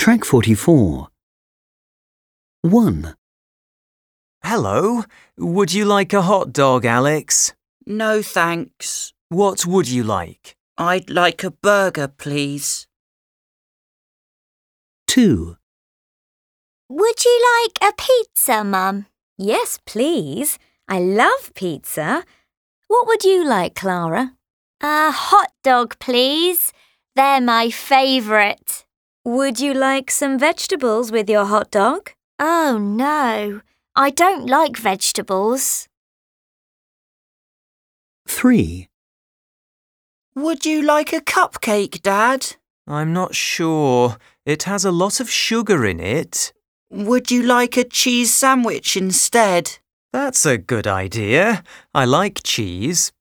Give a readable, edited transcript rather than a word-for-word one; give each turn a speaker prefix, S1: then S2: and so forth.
S1: Track 44. 1,
S2: Hello. Would you like a hot dog, Alex?
S3: No, thanks.
S2: What would you like?
S3: I'd like a burger, please.
S1: 2,
S4: Would you like a pizza, Mum? Yes, please. I love pizza. What would you like, Clara? A hot dog, please. They're my favourite. Would you like some vegetables with your hot dog? Oh, no. I don't like vegetables.
S1: 3,
S3: Would you like a cupcake, Dad?
S2: I'm not sure. It has a lot of sugar in it.
S3: Would you like a cheese sandwich instead?
S2: That's a good idea. I like cheese.